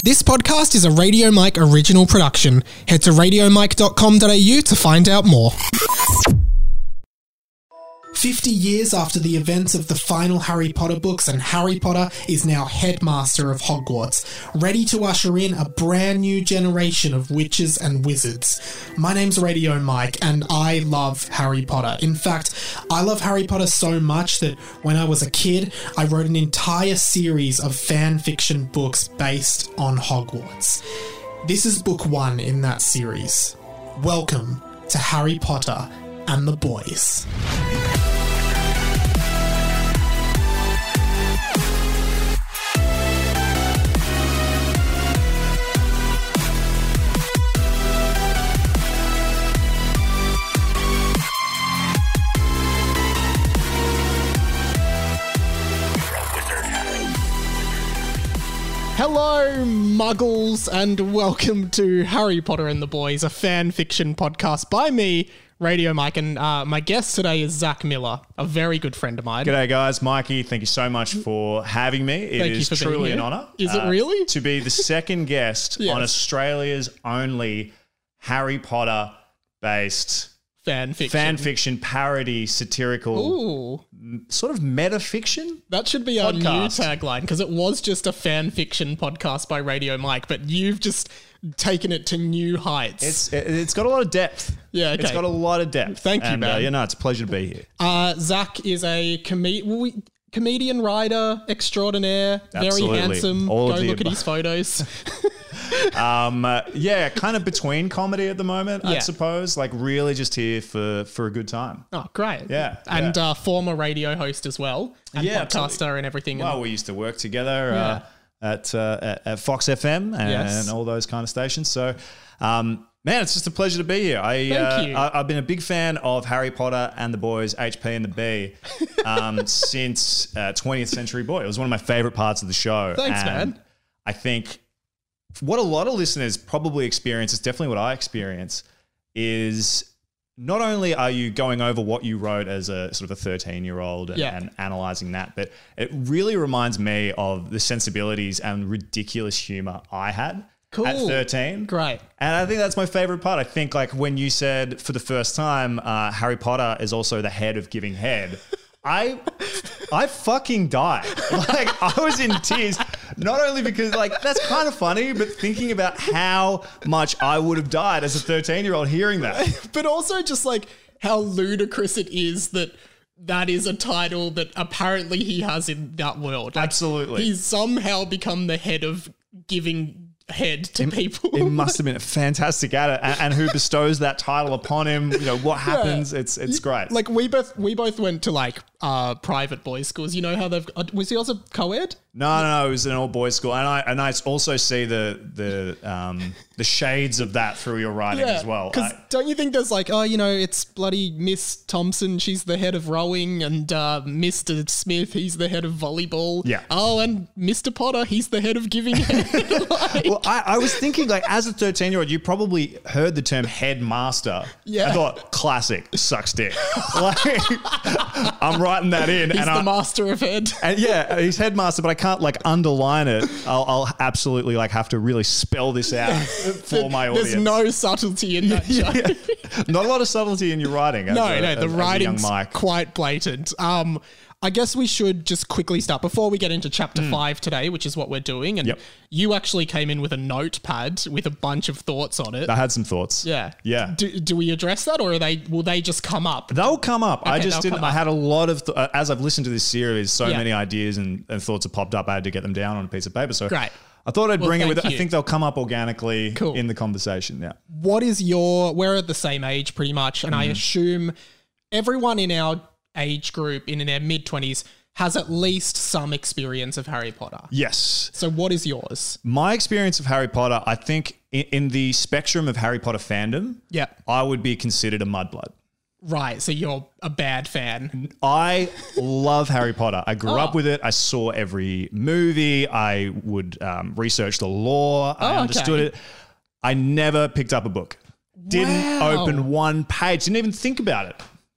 This podcast is a Radio Mike original production. Head to radiomike.com.au to find out more. 50 years after the events of the final Harry Potter books, and Harry Potter is now headmaster of Hogwarts, ready to usher in a brand new generation of witches and wizards. My name's Radio Mike, and I love Harry Potter. In fact, I love Harry Potter so much that when I was a kid, I wrote an entire series of fan fiction books based on Hogwarts. This is book 1 in that series. Welcome to Harry Potter and the Boys. Hello, Muggles, and welcome to Harry Potter and the Boys, a fan fiction podcast by me, Radio Mike, and my guest today is Zach Miller, a very good friend of mine. G'day, guys. Mikey, thank you so much for having me. It is truly an honour. Is it really? To be the second guest Yes. on Australia's only Harry Potter-based Fan fiction, parody, satirical, sort of metafiction. That should be our new podcast. tagline, because it was just a fan fiction podcast by Radio Mike, but you've just taken it to new heights. It's got a lot of depth. Yeah, okay. It's got a lot of depth. Thank you, man. It's a pleasure to be here. Zach is a comedian, writer extraordinaire, Absolutely. very handsome. All Go of the look at above. his photos. Kind of between comedy at the moment, Yeah. I suppose. Like really just here for a good time. Oh, great. Yeah, And yeah. Former radio host as well. And Yeah, podcaster absolutely. and everything. Well, we used to work together at Fox FM Yes. and all those kind of stations. So, man, it's just a pleasure to be here. Thank you. I've been a big fan of Harry Potter and the Boys, HP and the B, since 20th Century Boy. It was one of my favorite parts of the show. Thanks, and man. I think what a lot of listeners probably experience, is definitely what I experience, is not only are you going over what you wrote as a sort of a 13-year-old and analysing that, but it really reminds me of the sensibilities and ridiculous humour I had at 13. Great. And I think that's my favourite part. I think like when you said for the first time, Harry Potter is also the head of giving head, I fucking died. Like I was in tears, not only because like that's kind of funny, but thinking about how much I would have died as a 13-year-old hearing that. But also just like how ludicrous it is that is a title that apparently he has in that world. Like, Absolutely. He's somehow become the head of giving head to people. It must have been fantastic at it, and who bestows that title upon him? You know what happens? It's great. Like we both went to like private boys' schools. You know how they've was he also co-ed? No, it was an all boys school, and I also see the shades of that through your writing as well. Because don't you think there's like, it's bloody Miss Thompson, she's the head of rowing, and Mr. Smith, he's the head of volleyball. Yeah. Oh, and Mr. Potter, he's the head of giving head. Like, Well, I was thinking, like, as a 13-year-old, you probably heard the term headmaster. Yeah. I thought, classic, sucks dick. Like, I'm writing that in. he's the master of head. And yeah, he's headmaster, but I can't like underline it. I'll absolutely like have to really spell this out for my audience. There's no subtlety in that show. Yeah. Not a lot of subtlety in your writing. No, the writing's young Mike. quite blatant. I guess we should just quickly start before we get into chapter 5 today, which is what we're doing. And you actually came in with a notepad with a bunch of thoughts on it. I had some thoughts. Yeah. Yeah. Do we address that, or will they just come up? They'll come up. I just didn't. I had a lot of, as I've listened to this series, so many ideas and thoughts have popped up. I had to get them down on a piece of paper. So Great. I thought I'd bring it with it. thank I you. think they'll come up organically in the conversation. Yeah. What is we're at the same age pretty much, and I assume everyone in our age group in their mid-20s has at least some experience of Harry Potter. Yes. So what is yours? My experience of Harry Potter, I think in the spectrum of Harry Potter fandom, Yeah. I would be considered a mudblood. Right, so you're a bad fan. I love Harry Potter. I grew up with it. I saw every movie. I would research the lore. I understood it. I never picked up a book. Didn't open one page. Didn't even think about it.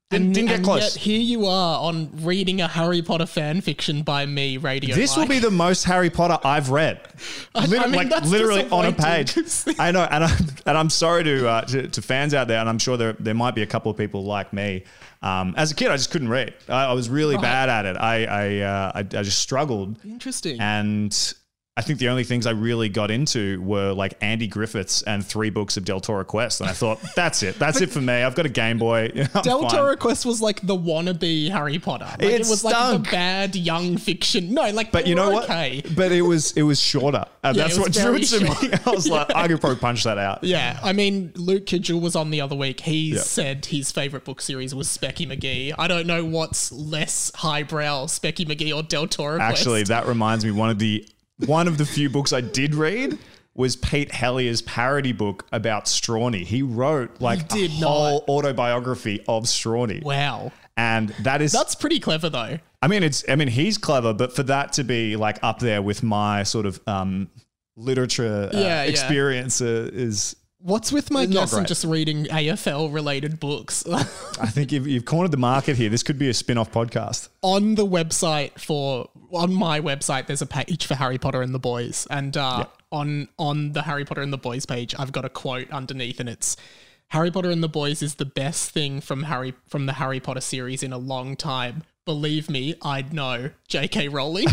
Didn't get close. Yet here you are on reading a Harry Potter fan fiction by me, Radio This will be the most Harry Potter I've read. That's literally on a page. I know, and I'm sorry to fans out there, and I'm sure there might be a couple of people like me. As a kid, I just couldn't read. I was really bad at it. I just struggled. Interesting. And I think the only things I really got into were like Andy Griffiths and 3 books of Del Toro Quest. And I thought, that's it. That's it for me. I've got a Game Boy. Del Toro Quest was like the wannabe Harry Potter. Like, it was like the bad young fiction. No, like, but you know what? Okay. But it was shorter. And that's what drew it to me. I was like, I could probably punch that out. Yeah. I mean, Luke Kidgel was on the other week. He said his favorite book series was Specky McGee. I don't know what's less highbrow, Specky McGee or Del Toro Quest. Actually, that reminds me, one of the few books I did read was Pete Hellier's parody book about Strawny. He wrote like a whole autobiography of Strawny. Wow. And that's pretty clever though. I mean, he's clever, but for that to be like up there with my sort of literature experience is... What's with my guess in just reading AFL related books? I think you've cornered the market here. This could be a spin-off podcast. On my website, there's a page for Harry Potter and the Boys. And on the Harry Potter and the Boys page, I've got a quote underneath, and it's, Harry Potter and the Boys is the best thing from the Harry Potter series in a long time. Believe me, I'd know. J.K. Rowling.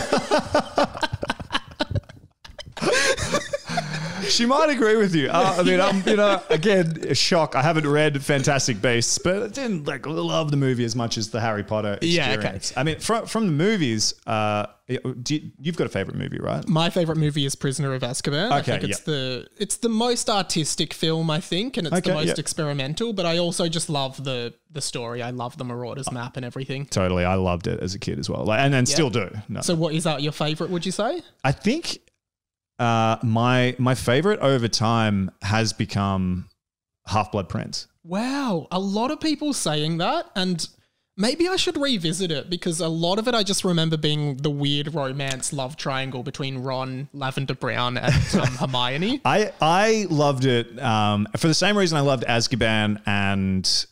She might agree with you. I mean, again, a shock. I haven't read Fantastic Beasts, but I didn't love the movie as much as the Harry Potter experience. I mean, from the movies, you've got a favorite movie, right? My favorite movie is Prisoner of Azkaban. I think it's the most artistic film, I think, and it's the most experimental. But I also just love the story. I love the Marauders map and everything. Totally, I loved it as a kid as well, and still do. No. So, what is that? Your favorite? Would you say? I think. My favorite over time has become Half-Blood Prince. Wow, a lot of people saying that, and maybe I should revisit it because a lot of it I just remember being the weird romance love triangle between Ron, Lavender Brown, and Hermione. I loved it for the same reason I loved Azkaban and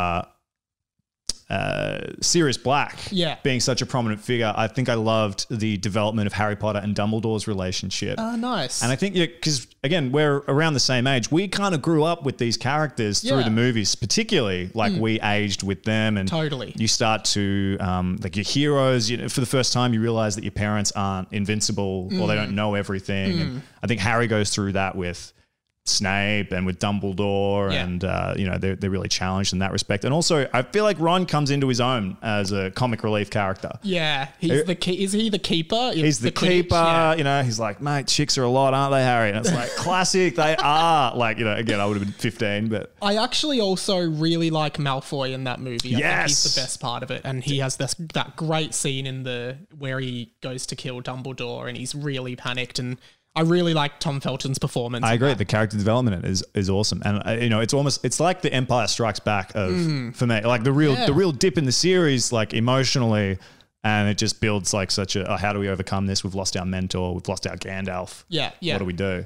Sirius Black being such a prominent figure. I think I loved the development of Harry Potter and Dumbledore's relationship. Oh, nice. And I think, because again, we're around the same age. We kind of grew up with these characters through the movies, particularly we aged with them. And totally. You start to, like your heroes, for the first time, you realize that your parents aren't invincible or they don't know everything. And I think Harry goes through that with Snape and with Dumbledore and they're really challenged in that respect. And also I feel like Ron comes into his own as a comic relief character. Yeah, he's the is he the keeper? He's the keeper. He's like, mate, chicks are a lot, aren't they, Harry? And it's like, classic, they are. Like, again, I would have been 15, but I actually also really like Malfoy in that movie. I think he's the best part of it, and he has that great scene where he goes to kill Dumbledore and he's really panicked, and I really like Tom Felton's performance. I agree. The character development is awesome. And it's like the Empire Strikes Back for me, like the real dip in the series, like emotionally. And it just builds like such how do we overcome this? We've lost our mentor. We've lost our Gandalf. Yeah. What do we do?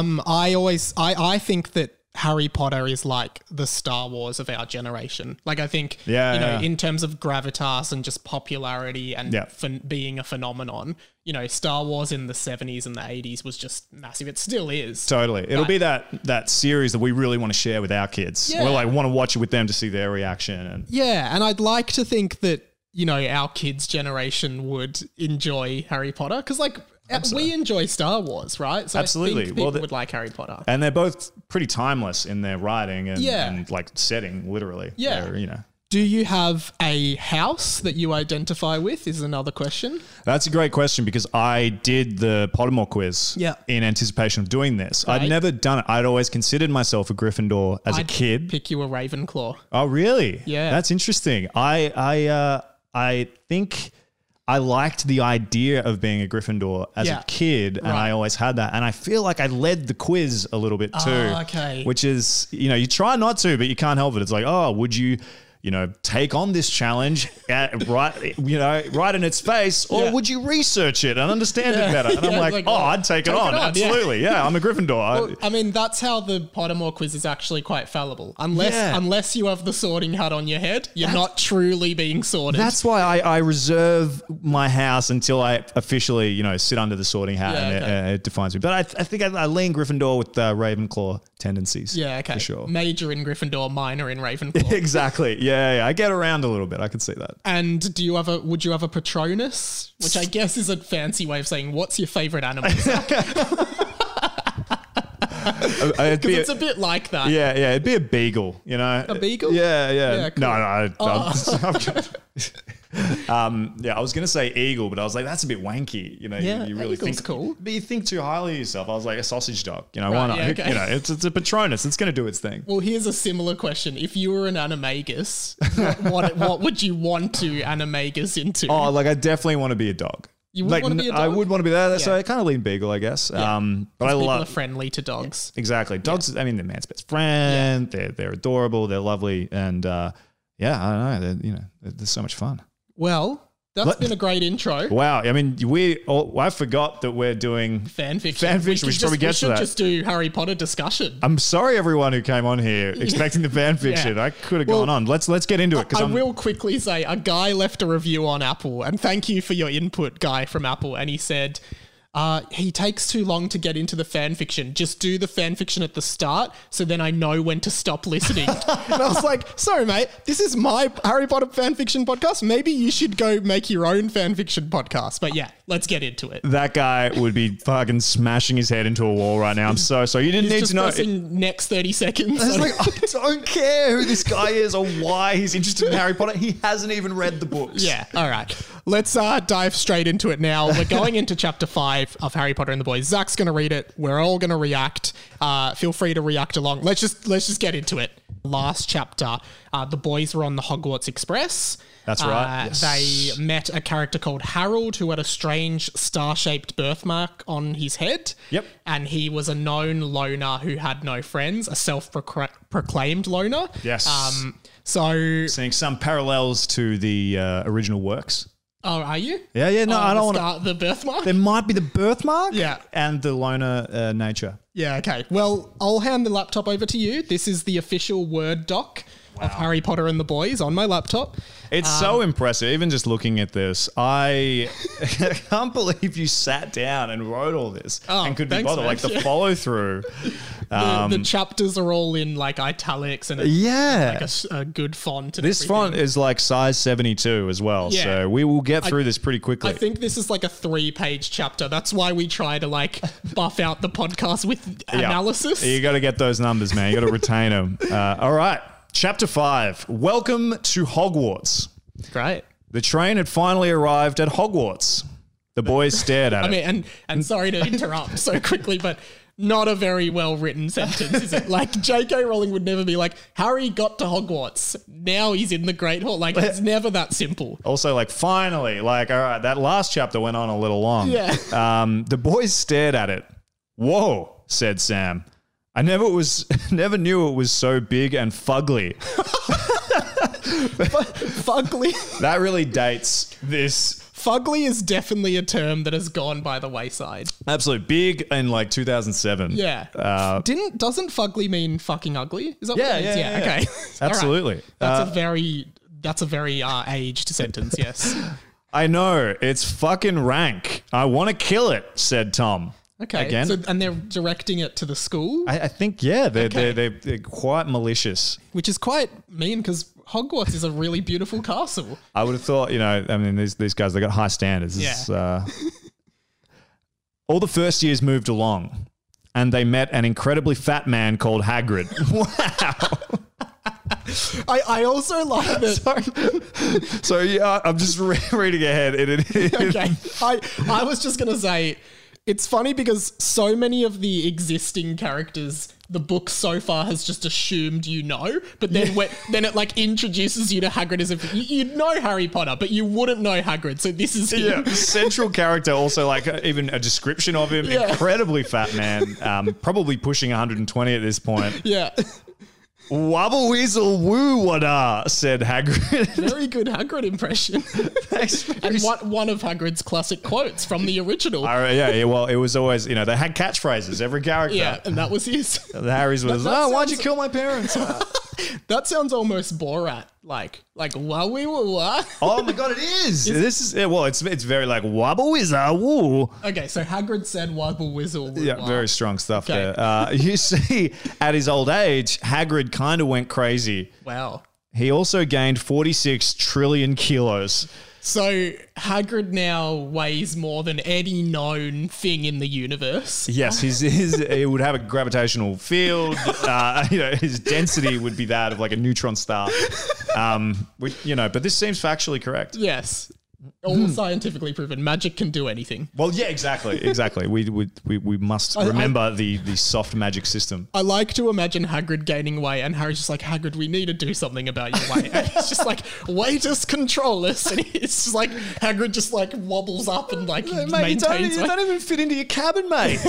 I think that Harry Potter is like the Star Wars of our generation. Like, I think, in terms of gravitas and just popularity and being a phenomenon, Star Wars in the 70s and the 80s was just massive. It still is. Totally. It'll be that series that we really want to share with our kids. Yeah. We'll want to watch it with them to see their reaction. And I'd like to think that, our kids' generation would enjoy Harry Potter because, we enjoy Star Wars, right? So absolutely. I think people would like Harry Potter. And they're both pretty timeless in their writing and like setting, literally. Yeah. Do you have a house that you identify with is another question. That's a great question because I did the Pottermore quiz in anticipation of doing this. Right. I'd never done it. I'd always considered myself a Gryffindor as a kid. Pick you a Ravenclaw. Oh, really? Yeah. That's interesting. I think I liked the idea of being a Gryffindor as a kid, and I always had that. And I feel like I led the quiz a little bit too. Oh, okay. Which is, you try not to, but you can't help it. It's like, oh, would you take on this challenge right in its face, or would you research it and understand it better? And I'm like, I'd take it on. Absolutely. Yeah, I'm a Gryffindor. Well, I mean, that's how the Pottermore quiz is actually quite fallible. Unless you have the sorting hat on your head, you're not truly being sorted. That's why I reserve my house until I officially, sit under the sorting hat and it defines me. But I think I lean Gryffindor with Ravenclaw tendencies. Yeah, okay. For sure. Major in Gryffindor, minor in Ravenclaw. Exactly. Yeah. I get around a little bit. I can see that. And would you have a Patronus? Which I guess is a fancy way of saying, what's your favourite animal? Because it's a bit like that. Yeah, it'd be a beagle, A beagle? Yeah. Cool. No. I was going to say eagle, but I was like, that's a bit wanky. You really think cool. But you think too highly of yourself. I was like, a sausage dog. Why not? Yeah, okay. It's a Patronus. It's going to do its thing. Well, here's a similar question. If you were an animagus, what would you want to animagus into? Oh, I definitely want to be a dog. You would want to be a dog? I would want to be that. So I kind of lean beagle, I guess. Yeah. But people are friendly to dogs. Yeah, exactly. Dogs, I mean, they're man's best friend. Yeah. They're adorable. They're lovely. And I don't know. They're so much fun. Well, that's been a great intro. Wow. I mean, I forgot that we're doing fan fiction. We should probably get to that. We should just do Harry Potter discussion. I'm sorry, everyone who came on here expecting the fan fiction. Yeah. I could have gone on. Let's get into it. I will quickly say a guy left a review on Apple, and thank you for your input, guy from Apple. And he said, he takes too long to get into the fan fiction. Just do the fan fiction at the start, so then I know when to stop listening. And I was like, sorry, mate, this is my Harry Potter fan fiction podcast. Maybe you should go make your own fan fiction podcast. But yeah, let's get into it. That guy would be fucking smashing his head into a wall right now. I'm so sorry. You didn't need to know. Pressing next 30 seconds. I was like, I don't care who this guy is or why he's interested in Harry Potter. He hasn't even read the books. Yeah, all right. Let's dive straight into it now. We're going into chapter 5 of Harry Potter and the Boys. Zach's going to read it. We're all going to react. Feel free to react along. Let's just get into it. Last chapter, the boys were on the Hogwarts Express. That's right. Yes. They met a character called Harold who had a strange star-shaped birthmark on his head. Yep. And he was a known loner who had no friends, a self-proclaimed loner. Yes. So seeing some parallels to the original works. Oh, are you? Yeah. No, I don't want the birthmark. There might be the birthmark. Yeah. And the loner nature. Yeah. Okay. Well, I'll hand the laptop over to you. This is the official Word doc of Harry Potter and the Boys on my laptop. It's so impressive. Even just looking at this, I can't believe you sat down and wrote all this and could be bothered. Man. Like the follow through. The chapters are all in like italics and a good font. And this font is like size 72 as well. Yeah. So we will get through this pretty quickly. I think this is like a 3-page chapter. That's why we try to like buff out the podcast with analysis. You got to get those numbers, man. You got to retain them. All right. Chapter 5. Welcome to Hogwarts. Great. The train had finally arrived at Hogwarts. The boys stared at it. I mean, and sorry to interrupt so quickly, but not a very well-written sentence, is it? Like, J.K. Rowling would never be like, Harry got to Hogwarts. Now he's in the Great Hall. Like, it's never that simple. Also, like, finally, like, all right, that last chapter went on a little long. Yeah. The boys stared at it. Whoa, said Sam. I never knew it was so big and fugly. Fugly? That really dates this. Fugly is definitely a term that has gone by the wayside. Absolutely. Big in like 2007. Yeah. Doesn't fugly mean fucking ugly? Is that what it means? Yeah. Okay. Absolutely. Right. That's a very aged sentence, yes. I know. It's fucking rank. I want to kill it, said Tom. Okay. Again? And they're directing it to the school? I think, they're quite malicious. Which is quite mean because Hogwarts is a really beautiful castle. I would have thought, these guys, they got high standards. Yeah. All the first years moved along and they met an incredibly fat man called Hagrid. Wow. I also like that. So yeah, I'm just reading ahead. Okay. I was just going to say, it's funny because so many of the existing characters, the book so far has just assumed but then then it like introduces you to Hagrid as if you'd know Harry Potter, but you wouldn't know Hagrid. So this is him. Yeah, central character. Also, like even a description of him, incredibly fat man, probably pushing 120 at this point. Yeah. Wobble weasel woo wada, said Hagrid. Very good Hagrid impression. Thanks. And one of Hagrid's classic quotes from the original. Yeah, well, it was always, they had catchphrases, every character. Yeah, and that was his. Harry's was, why'd you kill my parents? That sounds almost Borat, like wah wee woo wah. Oh my god, it is. This is it's very like wobble whizzer woo. Okay, so Hagrid said wobble whizzle woo. Yeah, very strong stuff Okay. there. You see, at his old age, Hagrid kind of went crazy. Wow. He also gained 46 trillion kilos. So Hagrid now weighs more than any known thing in the universe. Yes, he would have a gravitational field. His density would be that of like a neutron star. But this seems factually correct. Yes. All scientifically proven. Magic can do anything. Well, yeah, exactly. We must remember the soft magic system. I like to imagine Hagrid gaining weight and Harry's just like, Hagrid, we need to do something about your weight. And he's just like, weight just control us. And it's just like, Hagrid just like wobbles up and like maintains you don't even fit into your cabin, mate.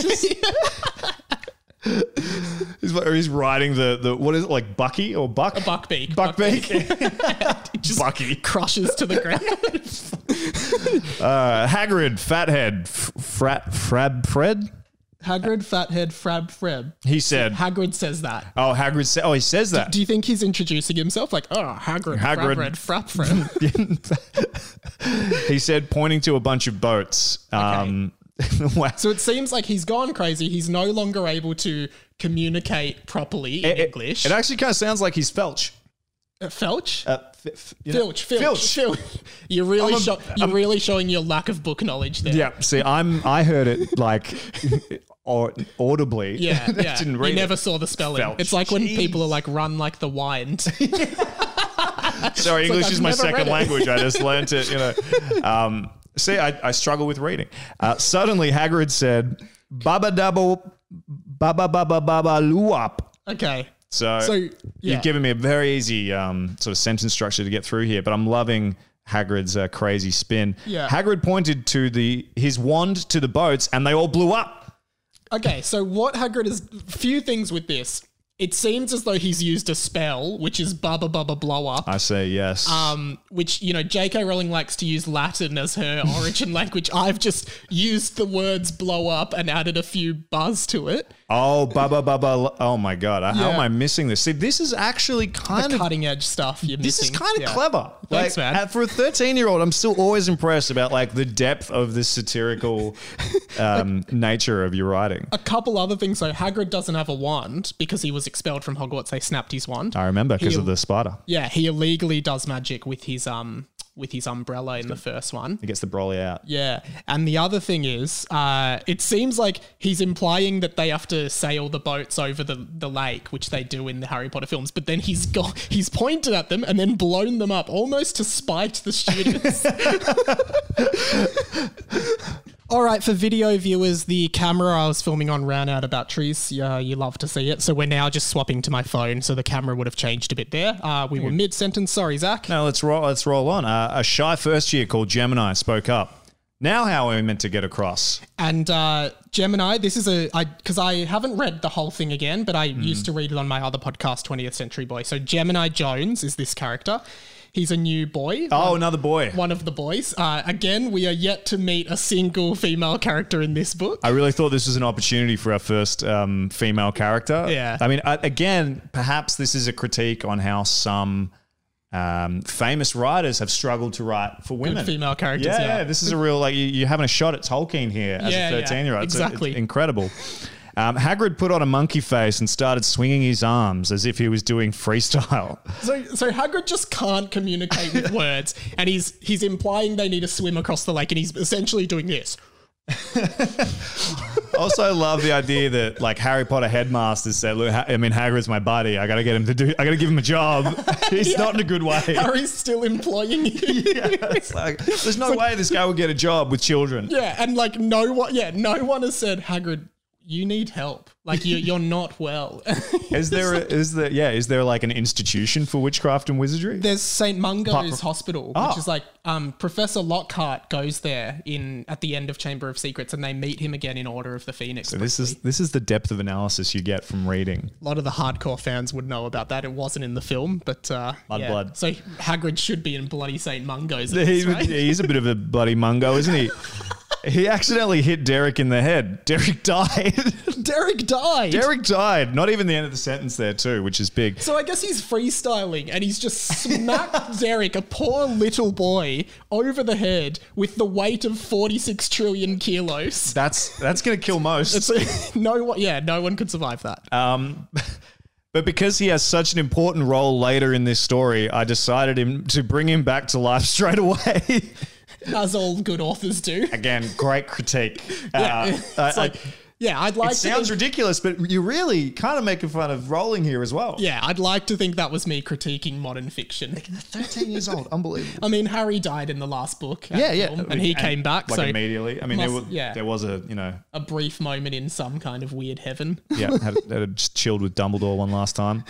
He's riding the what is it, like Bucky or Buck? A buckbeak. Buckbeak. Just Bucky. crushes to the ground. Hagrid, fathead, Frab Fred? Hagrid, fathead, Freb. He said. Hagrid says that. Oh, Hagrid said. Oh, he says that. Do you think he's introducing himself? Like, Hagrid, Frab. He said, pointing to a bunch of boats. Okay. So it seems like he's gone crazy. He's no longer able to communicate properly in English. It actually kind of sounds like he's Felch. Felch? Filch. You're really showing your lack of book knowledge there. Yeah. See, I heard it like audibly. Yeah. Didn't read you never saw the spelling. Felch. It's like when people are like, run like the wind. Sorry, English like, is my I've never second read it. language. I just learned it, See, I struggle with reading. Suddenly, Hagrid said, "Baba dabba, baba baba baba luop." Okay. So you've given me a very easy sort of sentence structure to get through here, but I'm loving Hagrid's crazy spin. Yeah. Hagrid pointed to his wand to the boats, and they all blew up. Okay, so what Hagrid is... Few things with this. It seems as though he's used a spell, which is Bubba Bubba Blow Up. I say yes. Which, J.K. Rowling likes to use Latin as her origin language. I've just used the words blow up and added a few buzz to it. Oh, Bubba Bubba. Oh, my God. How am I missing this? See, this is actually kind of... cutting edge stuff you're This missing. is kind of clever. Thanks, man. For a 13-year-old, I'm still always impressed about like the depth of the satirical nature of your writing. A couple other things. So Hagrid doesn't have a wand because he was expelled from Hogwarts. They snapped his wand. I remember because of the spider. Yeah, he illegally does magic with his umbrella in the first one. He gets the brolly out. Yeah. And the other thing is, it seems like he's implying that they have to sail the boats over the lake, which they do in the Harry Potter films, but then he's pointed at them and then blown them up almost to spite the students. All right, for video viewers, the camera I was filming on ran out of batteries. Yeah, you love to see it. So we're now just swapping to my phone, so the camera would have changed a bit there. We were mid-sentence. Sorry, Zach. No, let's roll on. A shy first year called Gemini spoke up. Now how are we meant to get across? And Gemini, this is because I haven't read the whole thing again, but I used to read it on my other podcast, 20th Century Boy. So Gemini Jones is this character. He's a new boy. Another boy. One of the boys. Again, we are yet to meet a single female character in this book. I really thought this was an opportunity for our first female character. Yeah. I mean, again, perhaps this is a critique on how some famous writers have struggled to write for women. Good female characters, yeah. This is a real, like, you're having a shot at Tolkien here as a 13-year-old. Exactly. It's incredible. Hagrid put on a monkey face and started swinging his arms as if he was doing freestyle. So Hagrid just can't communicate with words, and he's implying they need to swim across the lake, and he's essentially doing this. Also love the idea that like Harry Potter headmasters said, look, Hagrid's my buddy. I got to give him a job. He's not in a good way. Harry's still employing you. It's like, there's no way this guy will get a job with children. Yeah, and like no one has said, Hagrid, you need help. Like you're not well. Is there like an institution for witchcraft and wizardry? There's St. Mungo's Hospital, which is like Professor Lockhart goes there at the end of Chamber of Secrets, and they meet him again in Order of the Phoenix. So this is the depth of analysis you get from reading. A lot of the hardcore fans would know about that. It wasn't in the film, but Blood. So Hagrid should be in bloody St. Mungo's. He's a bit of a bloody mungo, isn't he? He accidentally hit Derek in the head. Derek died. Derek died. Not even the end of the sentence there too, which is big. So I guess he's freestyling and he's just smacked Derek, a poor little boy, over the head with the weight of 46 trillion kilos. That's going to kill most. No one could survive that. But because he has such an important role later in this story, I decided to bring him back to life straight away. As all good authors do. Again, great critique. I'd like it sounds ridiculous, but you're really kind of making fun of Rowling here as well. Yeah, I'd like to think that was me critiquing modern fiction. 13 years old, unbelievable. I mean, Harry died in the last book. Film, and he came back. Like immediately. I mean, there was a brief moment in some kind of weird heaven. Yeah, had just chilled with Dumbledore one last time.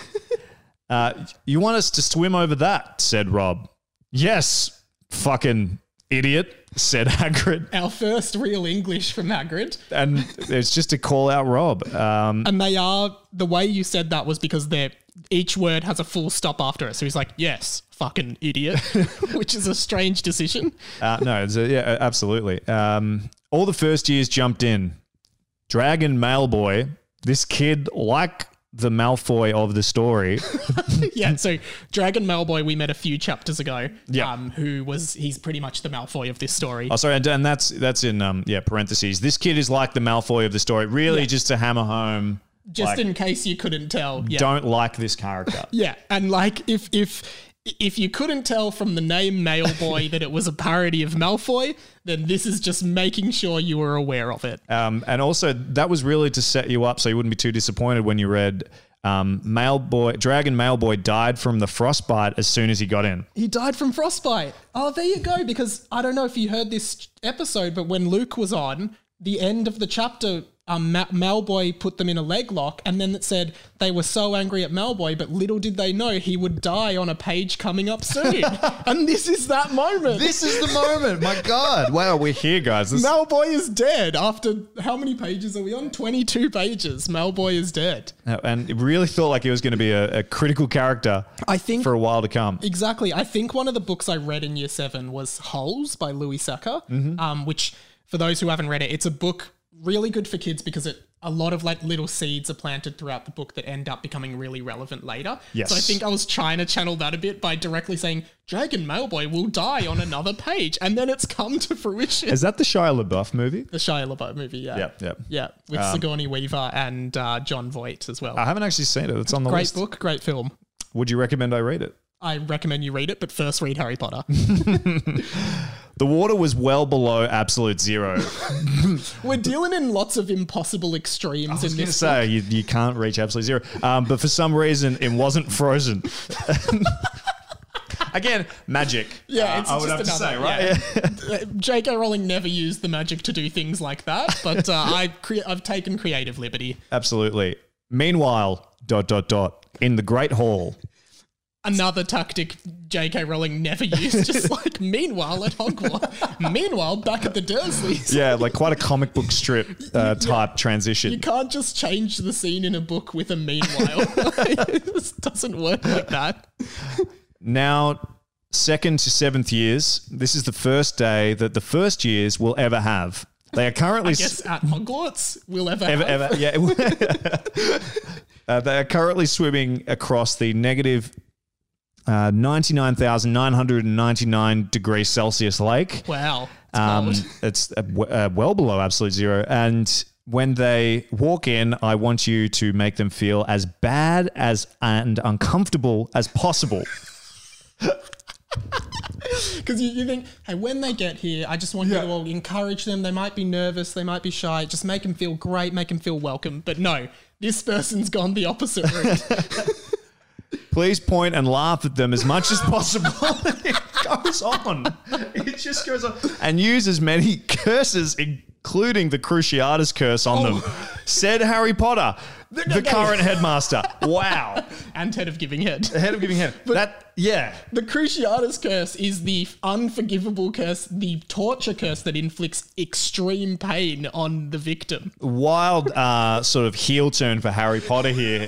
You want us to swim over that, said Rob. Yes, fucking idiot, said Hagrid. Our first real English from Hagrid. And it's just to call out Rob. And they are, the way you said that was because each word has a full stop after it. So he's like, yes, fucking idiot, which is a strange decision. No, absolutely. All the first years jumped in. Dragon Malfoy, this kid like the Malfoy of the story. Yeah, so Dragon Malfoy we met a few chapters ago. Yeah. He's pretty much the Malfoy of this story. Oh, sorry, and that's in parentheses. This kid is like the Malfoy of the story. Really, just to hammer home. Just in case you couldn't tell. Yeah. Don't like this character. Yeah, and like if you couldn't tell from the name Malfoy that it was a parody of Malfoy, then this is just making sure you were aware of it. And also, that was really to set you up so you wouldn't be too disappointed when you read Dragon Malfoy died from the frostbite as soon as he got in. He died from frostbite. Oh, there you go. Because I don't know if you heard this episode, but when Luke was on, the end of the chapter, Malfoy put them in a leg lock, and then it said they were so angry at Malfoy, but little did they know he would die on a page coming up soon. And this is that moment. This is the moment. My God. Wow, we're here, guys. Malfoy is dead after how many pages are we on? 22 pages. Malfoy is dead. And it really thought like he was going to be a critical character for a while to come. Exactly. I think one of the books I read in year 7 was Holes by Louis Sacre, which, for those who haven't read it, it's a book really good for kids because a lot of like little seeds are planted throughout the book that end up becoming really relevant later. Yes. So I think I was trying to channel that a bit by directly saying Dragon Malfoy will die on another page, and then it's come to fruition. Is that the Shia LaBeouf movie? The Shia LaBeouf movie, yeah. Yep. Yeah, with Sigourney Weaver and John Voight as well. I haven't actually seen it. It's on the list. Great book, great film. Would you recommend I read it? I recommend you read it, but first read Harry Potter. The water was well below absolute zero. We're dealing in lots of impossible extremes in this book. You can't reach absolute zero. But for some reason, it wasn't frozen. Again, magic. Yeah, it's I would have to say, right? Yeah. J.K. Rowling never used the magic to do things like that, but I've taken creative liberty. Absolutely. Meanwhile, ... in the Great Hall. Another tactic J.K. Rowling never used, just like meanwhile at Hogwarts. Meanwhile, back at the Dursleys. Yeah, like quite a comic book strip type transition. You can't just change the scene in a book with a meanwhile. It just doesn't work like that. Now, 2nd to 7th years, this is the first day that the first years will ever have. They are currently... I guess at Hogwarts we'll ever have. Yeah. They are currently swimming across the negative 99,999 degrees Celsius lake. Wow. It's well below absolute zero. And when they walk in, I want you to make them feel as bad and uncomfortable as possible. Because you think, hey, when they get here, I just want you to all encourage them. They might be nervous. They might be shy. Just make them feel great. Make them feel welcome. But no, this person's gone the opposite route. Please point and laugh at them as much as possible. It goes on. It just goes on. And use as many curses, including the Cruciatus curse on them, said Harry Potter, the current headmaster. Wow. And head of Giving Head. Head of Giving Head. The Cruciatus curse is the unforgivable curse, the torture curse that inflicts extreme pain on the victim. Wild sort of heel turn for Harry Potter here.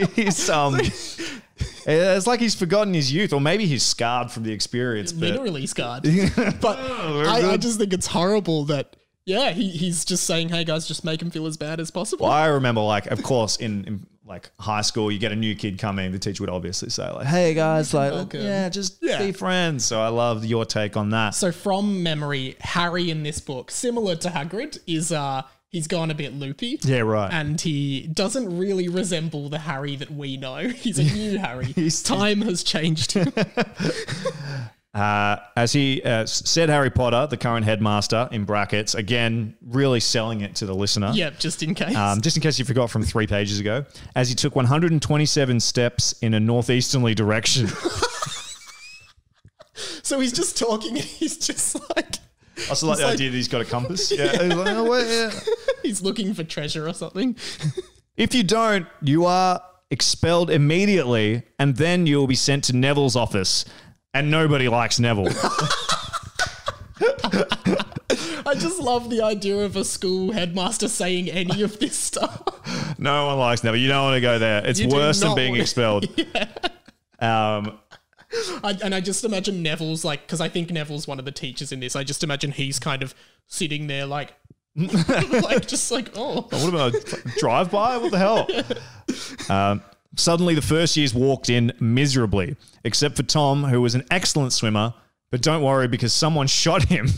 It's like he's forgotten his youth, or maybe he's scarred from the experience. Literally scarred. But I just think it's horrible that, he's just saying, hey guys, just make him feel as bad as possible. Well, I remember, like, of course, in like high school, you get a new kid coming, the teacher would obviously say, like, hey guys, like, just be friends. So I love your take on that. So from memory, Harry in this book, similar to Hagrid, is he's gone a bit loopy. Yeah, right. And he doesn't really resemble the Harry that we know. He's a new Harry. Time has changed him. As he said, Harry Potter, the current headmaster, in brackets, again, really selling it to the listener. Yep, just in case. Just in case you forgot from 3 pages ago. As he took 127 steps in a northeasterly direction. So he's just talking and he's just like... I also like the idea that he's got a compass. Yeah. He's like, oh, wait, He's looking for treasure or something. If you don't, you are expelled immediately, and then you will be sent to Neville's office. And nobody likes Neville. I just love the idea of a school headmaster saying any of this stuff. No one likes Neville. You don't want to go there. It's worse than being expelled. I just imagine Neville's like, because I think Neville's one of the teachers in this. I just imagine he's kind of sitting there like, what about a drive-by? What the hell? Suddenly, the first years walked in miserably, except for Tom, who was an excellent swimmer. But don't worry, because someone shot him.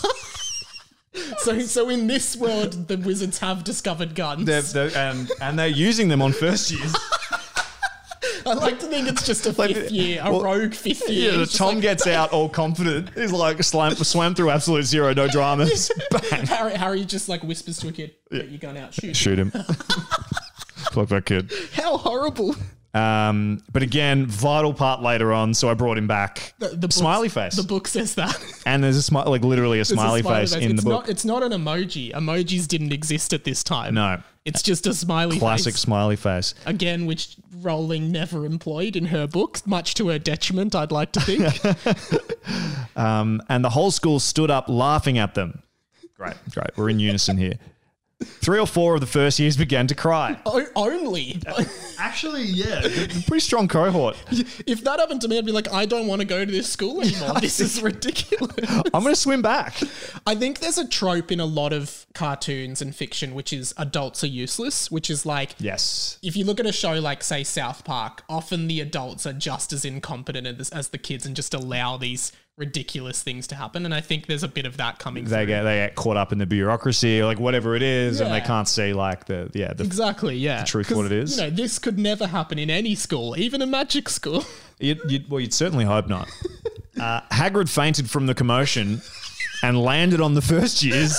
So in this world, the wizards have discovered guns. And they're using them on first years. I like to think it's just a rogue fifth year. Yeah, Tom gets out all confident. He's like swam through absolute zero, no dramas. Bang. Harry just like whispers to a kid, get your gun out, shoot him. Fuck that kid. How horrible. But again, vital part later on, so I brought him back. The smiley face. The book says that. And there's literally a smiley face in the book. It's not an emoji. Emojis didn't exist at this time. No. It's just a smiley Classic face. Smiley face. Again, which Rowling never employed in her books, much to her detriment, I'd like to think. And the whole school stood up laughing at them. Great. We're in unison here. 3 or 4 of the first years began to cry. Only? Actually, yeah. Pretty strong cohort. If that happened to me, I'd be like, I don't want to go to this school anymore. This is ridiculous. I'm going to swim back. I think there's a trope in a lot of cartoons and fiction, which is adults are useless, which is like... Yes. If you look at a show like, say, South Park, often the adults are just as incompetent as the kids and just allow these ridiculous things to happen. And I think there's a bit of that coming through. They get caught up in the bureaucrocy or like whatever it is, and they can't see like the truth of what it is. You know, this could never happen in any school, even a magic school. You'd certainly hope not. Hagrid fainted from the commotion and landed on the first years.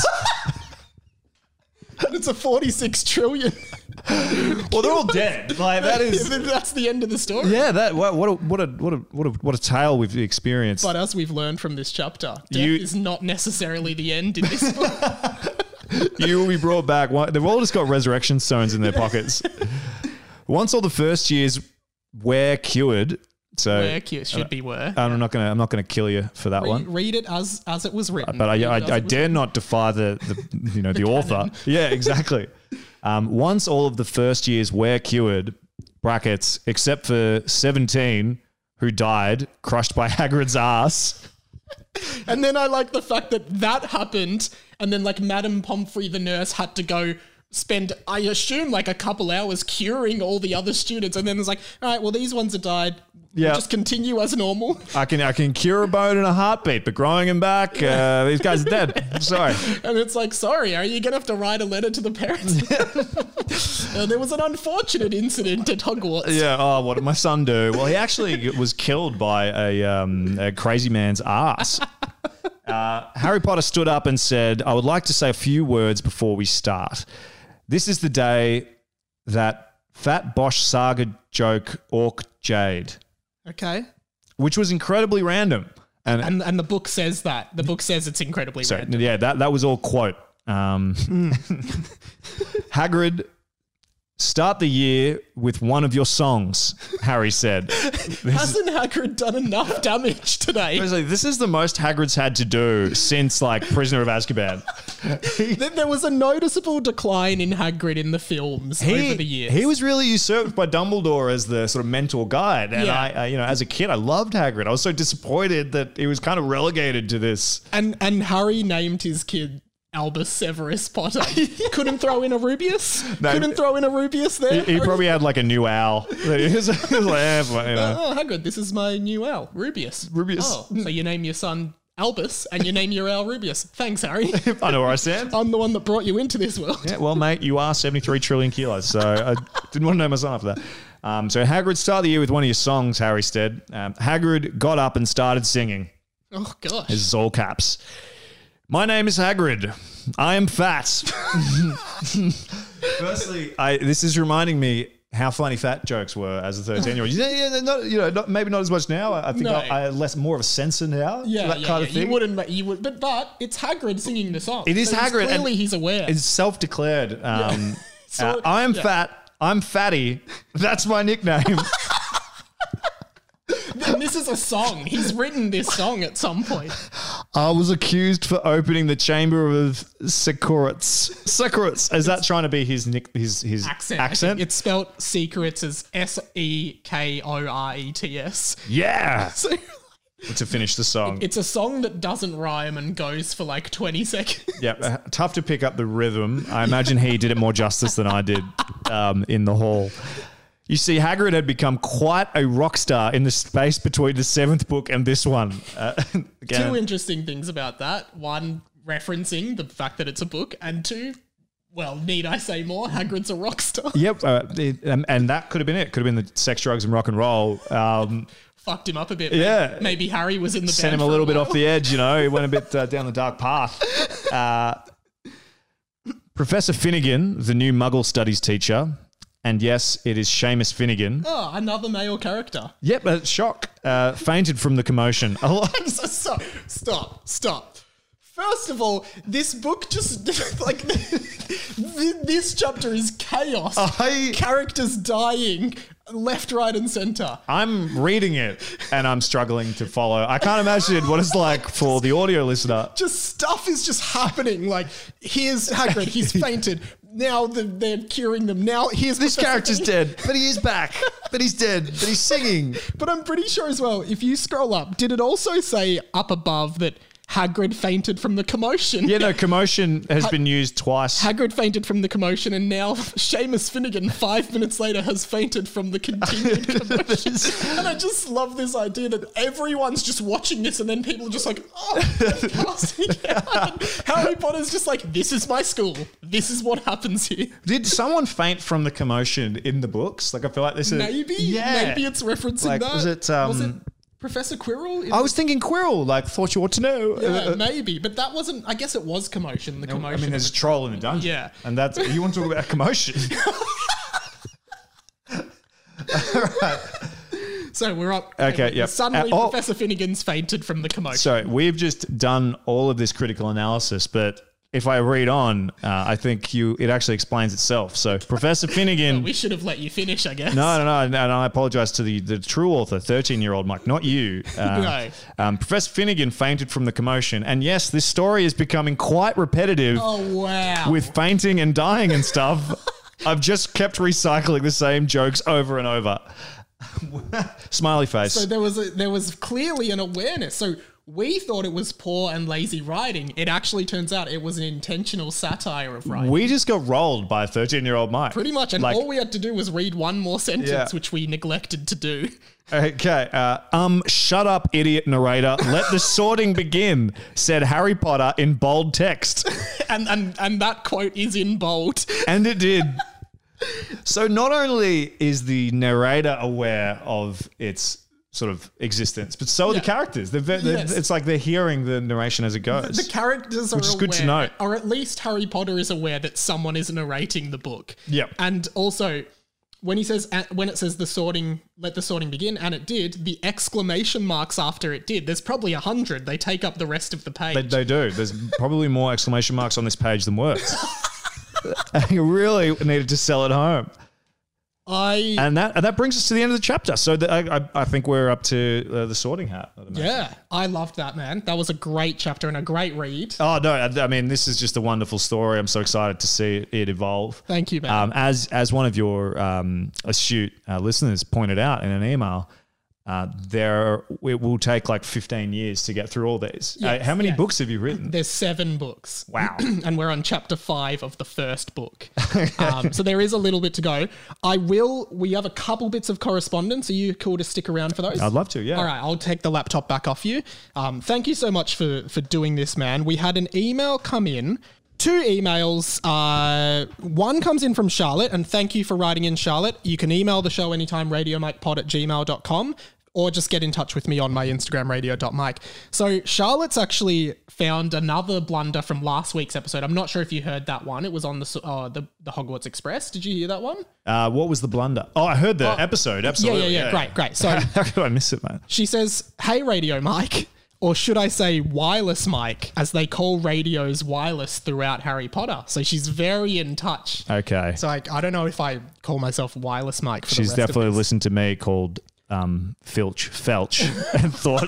And it's a 46 trillion. Well, they're all dead. Like that's the end of the story. Yeah, what a tale we've experienced. But as we've learned from this chapter, death is not necessarily the end in this book. You will be brought back. They've all just got resurrection stones in their pockets. Once all the first years were cured. So should be were. I'm not gonna kill you for that one. Read it as it was written. But I dare not defy the the author. Yeah, exactly. Once all of the first years were cured, brackets, except for 17 who died crushed by Hagrid's ass. And then I like the fact that happened, and then like Madame Pomfrey, the nurse, had to go spend, I assume, like a couple hours curing all the other students, and then it's like, all right, well, these ones have died. Yeah, we'll just continue as normal. I can cure a bone in a heartbeat, but growing them back, these guys are dead. Sorry. And it's like, sorry, are you gonna have to write a letter to the parents? There was an unfortunate incident at Hogwarts. Yeah. Oh, what did my son do? Well, he actually was killed by a crazy man's ass. Harry Potter stood up and said, "I would like to say a few words before we start. This is the day that Fat Bosch Saga joke Orc Jade." Okay. Which was incredibly random. And the book says that. The book says it's incredibly random. Yeah, that was all quote. Hagrid, start the year with one of your songs, Harry said. Hasn't Hagrid done enough damage today? This is the most Hagrid's had to do since, like, Prisoner of Azkaban. There was a noticeable decline in Hagrid in the films over the years. He was really usurped by Dumbledore as the sort of mentor guide. And I as a kid, I loved Hagrid. I was so disappointed that he was kind of relegated to this. And Harry named his kid Albus Severus Potter. Couldn't throw in a Rubius? Couldn't throw in a Rubius there? He probably had like a new owl. He was like, Oh, Hagrid, this is my new owl, Rubius. Oh, so you name your son Albus and you name your owl Rubius. Thanks, Harry. I know where I stand. I'm the one that brought you into this world. Yeah, well, mate, you are 73 trillion kilos, so I didn't want to know my son after that. So Hagrid started the year with one of your songs, Harry said. Hagrid got up and started singing. Oh, gosh. This is all caps. My name is Hagrid. I am fat. Firstly, this is reminding me how funny fat jokes were as a 13-year-old. Maybe not as much now. I think I had more of a censor now. Kind of thing. You would, but it's Hagrid singing the song. It is so Hagrid. Clearly, he's aware. It's self-declared. I am fat. I'm fatty. That's my nickname. And this is a song. He's written this song at some point. I was accused for opening the chamber of secrets. Is that trying to be his accent? It's spelled secrets as Sekorets. Yeah. To finish the song. It's a song that doesn't rhyme and goes for like 20 seconds. Yeah, tough to pick up the rhythm. I imagine he did it more justice than I did in the hall. You see, Hagrid had become quite a rock star in the space between the 7th book and this one. Two interesting things about that. One, referencing the fact that it's a book, and two, well, need I say more? Hagrid's a rock star. Yep, and that could have been it. Could have been the sex, drugs, and rock and roll. Fucked him up a bit. Yeah. Maybe Harry was in the band. Sent him a little bit off the edge, He went a bit down the dark path. Professor Finnegan, the new Muggle studies teacher. And yes, it is Seamus Finnegan. Oh, another male character. Yep, shock. Fainted from the commotion. Stop. First of all, this book just, like, this chapter is chaos. Characters dying left, right, and center. I'm reading it and I'm struggling to follow. I can't imagine what it's like for the audio listener. Just stuff is just happening. Like, here's Hagrid, he's fainted. Now they're curing them. Now here's this character's dead, but he is back. But he's dead. But he's singing. But I'm pretty sure as well, if you scroll up, did it also say up above that Hagrid fainted from the commotion? Yeah, no, commotion has been used twice. Hagrid fainted from the commotion, and now Seamus Finnegan, 5 minutes later, has fainted from the continued commotion. And I just love this idea that everyone's just watching this, and then people are just like, passing out. Harry Potter's just like, this is my school. This is what happens here. Did someone faint from the commotion in the books? Like, I feel like this is... Maybe it's referencing that. Was it Professor Quirrell? I was thinking Quirrell, like, thought you ought to know. Yeah, maybe. But that wasn't... I guess it was commotion, the commotion. I mean, there's a troll in the dungeon. Yeah. And that's... You want to talk about commotion? All right. So we're up. Okay, yeah. Suddenly Professor Finnegan's fainted from the commotion. So we've just done all of this critical analysis, but... If I read on, I think it actually explains itself. So Professor Finnegan... We should have let you finish, I guess. No. And I apologise to the true author, 13-year-old Mike, not you. No. Professor Finnegan fainted from the commotion. And yes, this story is becoming quite repetitive. Oh, wow. With fainting and dying and stuff. I've just kept recycling the same jokes over and over. Smiley face. So there was clearly an awareness. So... We thought it was poor and lazy writing. It actually turns out it was an intentional satire of writing. We just got rolled by 13-year-old Mike. Pretty much. And all we had to do was read one more sentence, which we neglected to do. Okay. Shut up, idiot narrator. Let the sorting begin, said Harry Potter in bold text. and that quote is in bold. And it did. So not only is the narrator aware of its sort of existence, but so are the characters. It's like they're hearing the narration as it goes. The characters are which is aware, good to know. Or at least Harry Potter is aware that someone is narrating the book. Yep. And also, when he says, when it says let the sorting begin, and it did, the exclamation marks after it did, there's probably 100. They take up the rest of the page. They do. There's probably more exclamation marks on this page than words. You really needed to sell it home. And that brings us to the end of the chapter. So I think we're up to the sorting hat. Yeah, I loved that, man. That was a great chapter and a great read. Oh no, I mean this is just a wonderful story. I'm so excited to see it evolve. Thank you, man. As one of your astute listeners pointed out in an email, it will take like 15 years to get through all these. Yes, how many books have you written? There's 7 books. Wow. And we're on chapter 5 of the first book. So there is a little bit to go. We have a couple bits of correspondence. Are you cool to stick around for those? I'd love to, yeah. All right, I'll take the laptop back off you. Thank you so much for doing this, man. We had an email come in. 2 emails. One comes in from Charlotte, and thank you for writing in, Charlotte. You can email the show anytime, radiomikepod@gmail.com, or just get in touch with me on my Instagram, radio.mike. So Charlotte's actually found another blunder from last week's episode. I'm not sure if you heard that one. It was on the Hogwarts Express. Did you hear that one? What was the blunder? Oh, I heard the episode. Absolutely. Yeah. Great. So how could I miss it, man? She says, "Hey, Radio Mike," or should I say wireless Mike, as they call radios wireless throughout Harry Potter. So she's very in touch. Okay. So I don't know if I call myself wireless Mike for She's the rest definitely of this. listened to me called Felch and thought,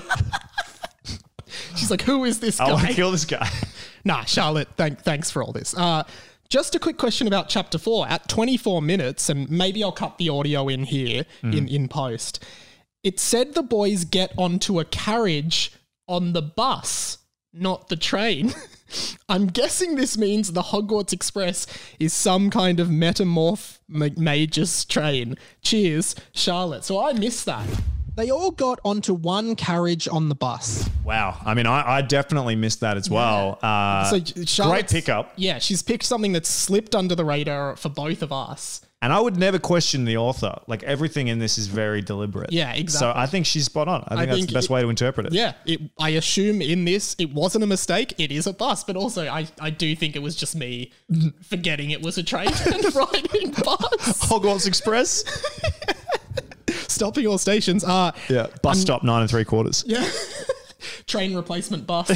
she's like, who is this guy? I want to kill this guy. Nah, Charlotte, thanks for all this. Just a quick question about chapter 4. At 24 minutes, and maybe I'll cut the audio in here in post, it said the boys get onto a carriage on the bus, not the train. I'm guessing this means the Hogwarts Express is some kind of metamorph Magus train. Cheers, Charlotte. So I missed that. They all got onto one carriage on the bus. Wow. I mean, I definitely missed that as well. So great pickup. Yeah, she's picked something that's slipped under the radar for both of us. And I would never question the author. Like, everything in this is very deliberate. Yeah, exactly. So I think she's spot on. I think that's the best way to interpret it. Yeah, I assume in this, it wasn't a mistake. It is a bus. But also, I do think it was just me forgetting it was a train and riding bus. Hogwarts Express? Stopping all stations. Yeah, bus stop 9 3/4. Yeah. Train replacement bus.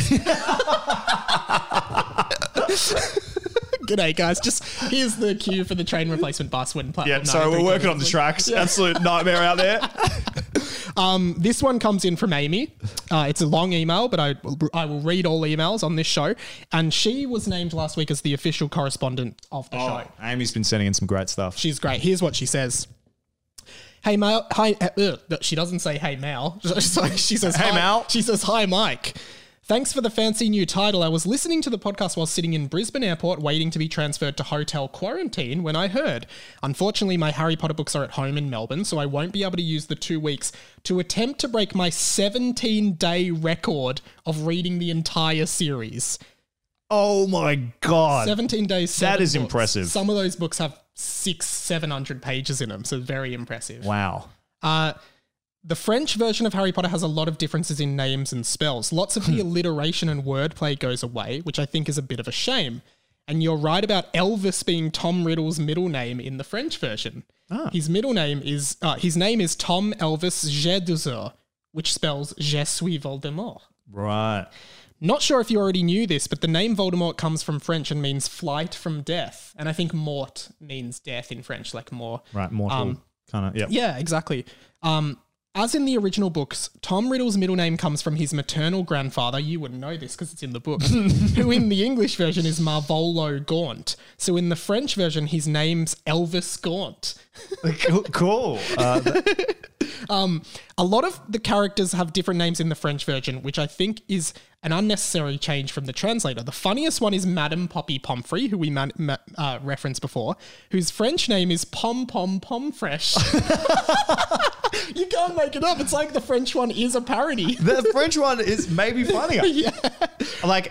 G'day, guys. Just here's the cue for the train replacement bus when platform. Yeah, so we're working on the tracks. Yeah. Absolute nightmare out there. This one comes in from Amy. It's a long email, but I will read all emails on this show. And she was named last week as the official correspondent of the show. Amy's been sending in some great stuff. She's great. Here's what she says. Hey, Mal. Hi. She doesn't say, hey, Mal. She says, hey, Mal. She says, hi, Mike. Thanks for the fancy new title. I was listening to the podcast while sitting in Brisbane Airport waiting to be transferred to hotel quarantine when I heard. Unfortunately, my Harry Potter books are at home in Melbourne, so I won't be able to use the 2 weeks to attempt to break my 17-day record of reading the entire series. Oh my God. 17 days, That is books. impressive. Some of those books have 600-700 pages in them, so very impressive. Wow. The French version of Harry Potter has a lot of differences in names and spells. Lots of the alliteration and wordplay goes away, which I think is a bit of a shame. And you're right about Elvis being Tom Riddle's middle name in the French version. His middle name is, his name is Tom Elvis Jedusor, which spells Je suis Voldemort. Right. Not sure if you already knew this, but the name Voldemort comes from French and means flight from death. And I think mort means death in French, like more. Right, mortal. Kind of, yeah. Yeah, exactly. As in the original books, Tom Riddle's middle name comes from his maternal grandfather. You wouldn't know this because it's in the book. Who in the English version is Marvolo Gaunt. So in the French version, his name's Elvis Gaunt. Cool. A lot of the characters have different names in the French version, which I think is an unnecessary change from the translator. The funniest one is Madame Poppy Pomfrey, who we referenced before, whose French name is Pom Pom Pomfresh. You can't make it up. It's like the French one is a parody. The French one is maybe funnier. Yeah. Like,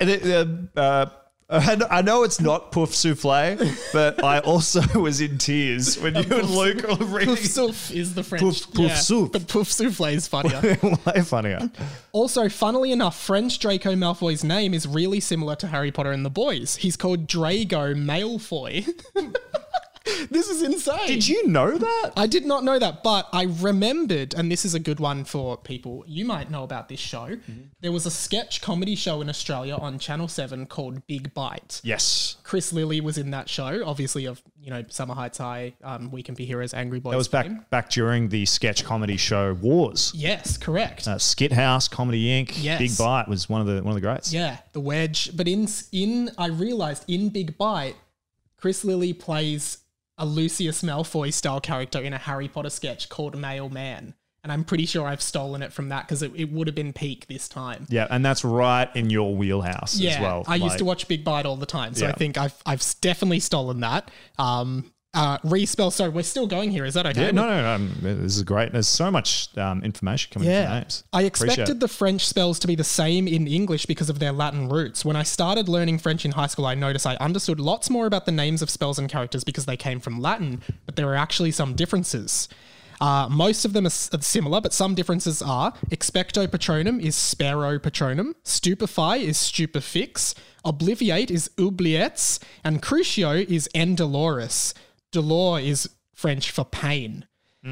I know it's not Pouf Souffle, but I also was in tears when you and Luke were reading. Pouf Souffle is the French. Pouf Souffle. But Pouf Souffle is funnier. Way funnier. Also, funnily enough, French Draco Malfoy's name is really similar to Harry Potter and the Boys. He's called Drago Malfoy. This is insane. Did you know that? I did not know that, but I remembered, and this is a good one for people. You might know about this show. Mm-hmm. There was a sketch comedy show in Australia on Channel 7 called Big Bite. Yes. Chris Lilly was in that show, obviously of, Summer Heights High, We Can Be Heroes, Angry Boys. That was back during the sketch comedy show Wars. Yes, correct. Skit House, Comedy Inc. Yes. Big Bite was one of the greats. Yeah, The Wedge. But I realised in Big Bite, Chris Lilly plays a Lucius Malfoy style character in a Harry Potter sketch called Mailman. And I'm pretty sure I've stolen it from that because it would have been peak this time. Yeah, and that's right in your wheelhouse as well. I used to watch Big Bite all the time, so I think I've definitely stolen that. Respell, sorry, we're still going here. Is that okay? Yeah, no. This is great. There's so much information coming from names. I expected the French spells to be the same in English because of their Latin roots. When I started learning French in high school, I noticed I understood lots more about the names of spells and characters because they came from Latin, but there are actually some differences. Most of them are similar, but some differences are Expecto Patronum is Spero Patronum, Stupefy is Stupefix, Obliviate is Oubliettes, and Crucio is Endoloris. Dolor is French for pain.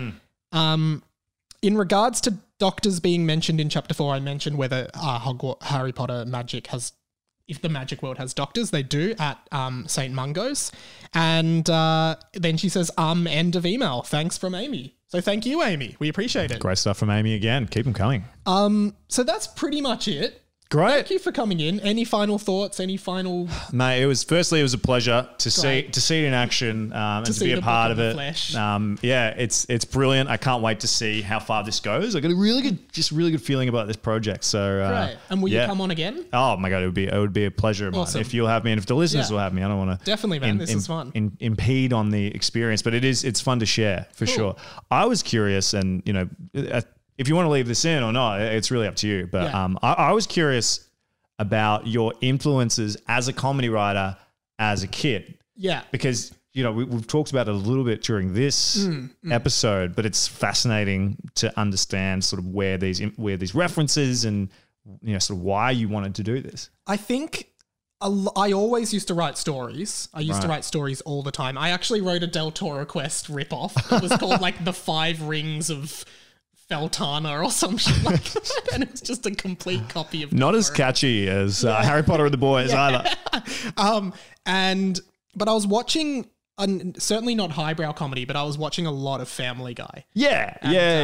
In regards to doctors being mentioned in Chapter 4, I mentioned whether Harry Potter if the magic world has doctors, they do at St. Mungo's. And then she says, end of email. Thanks from Amy. So thank you, Amy. We appreciate it. Great stuff from Amy again. Keep them coming. So that's pretty much it. Great. Thank you for coming in. Any final thoughts? Any final... Mate, it was a pleasure to see it in action and to be a part of it. It's brilliant. I can't wait to see how far this goes. I got a really good feeling about this project. So great. And will you come on again? Oh my god, it would be a pleasure of mine if you'll have me and if the listeners will have me. I don't want to definitely, man. This is fun. Impede on the experience, but it's fun to share for sure. I was curious, and if you want to leave this in or not, it's really up to you. But I was curious about your influences as a comedy writer as a kid. Yeah. Because, we've talked about it a little bit during this episode, but it's fascinating to understand sort of where these references and, sort of why you wanted to do this. I think I always used to write stories. I used to write stories all the time. I actually wrote a Del Toro Quest ripoff. It was called like The 5 Rings of Feltana or some shit like that, and it's just a complete copy of not as catchy as Harry Potter and the Boys either. But I was watching certainly not highbrow comedy, but I was watching a lot of Family Guy. Yeah.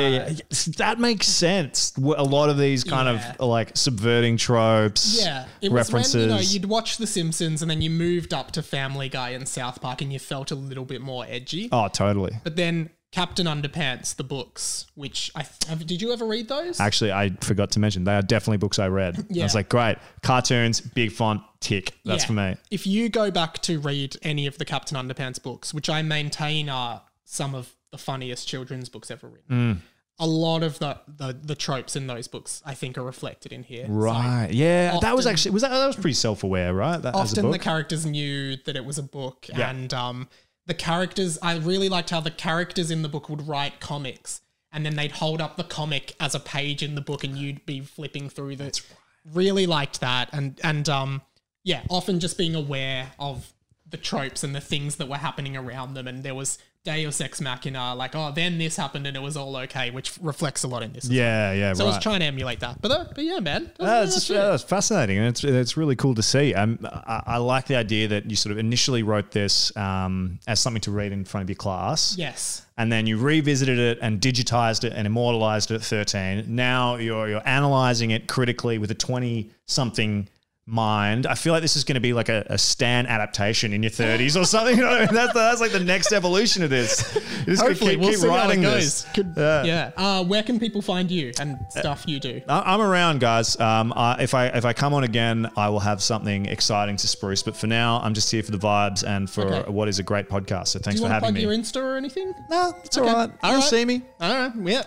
That makes sense. A lot of these kind of like subverting tropes. Yeah, it references. was when you'd watch The Simpsons and then you moved up to Family Guy and South Park and you felt a little bit more edgy. Oh, totally. But then Captain Underpants, the books, which did you ever read those? Actually, I forgot to mention, they are definitely books I read. Yeah. I was like, great, cartoons, big font, tick. That's for me. If you go back to read any of the Captain Underpants books, which I maintain are some of the funniest children's books ever written, a lot of the tropes in those books, I think, are reflected in here. Right. So often, that was actually that was pretty self-aware, right? Often the characters knew that it was a book, and the characters, I really liked how the characters in the book would write comics and then they'd hold up the comic as a page in the book and you'd be flipping through the... Really liked that. And often just being aware of the tropes and the things that were happening around them. And there was Deus Ex Machina, like, then this happened and it was all okay, which reflects a lot in this. Yeah, So I was trying to emulate that. But yeah, man. That's fascinating, and it's really cool to see. I like the idea that you sort of initially wrote this as something to read in front of your class. Yes. And then you revisited it and digitized it and immortalized it at 13. Now you're analyzing it critically with a 20-something mind. I feel like this is going to be like a Stan adaptation in your 30s or something. You know what I mean? That's like the next evolution of this. You're just Hopefully, keep see writing how it goes. Where can people find you and stuff you do? I'm around, guys. If I come on again, I will have something exciting to spruce. But for now, I'm just here for the vibes and for what is a great podcast. So thanks for having me. Do you want to plug your Insta or anything? No, it's all right. You'll see me. All right.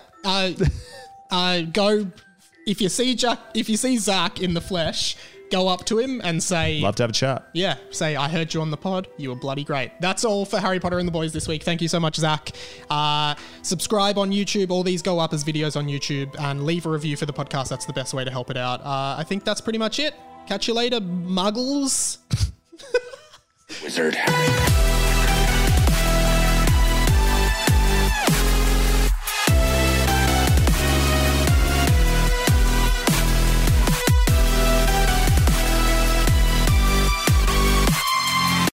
Yeah. Go if you see Zach in the flesh. Go up to him and say... Love to have a chat. Yeah. Say, I heard you on the pod. You were bloody great. That's all for Harry Potter and the Boys this week. Thank you so much, Zach. Subscribe on YouTube. All these go up as videos on YouTube. And leave a review for the podcast. That's the best way to help it out. I think that's pretty much it. Catch you later, muggles. Wizard Harry.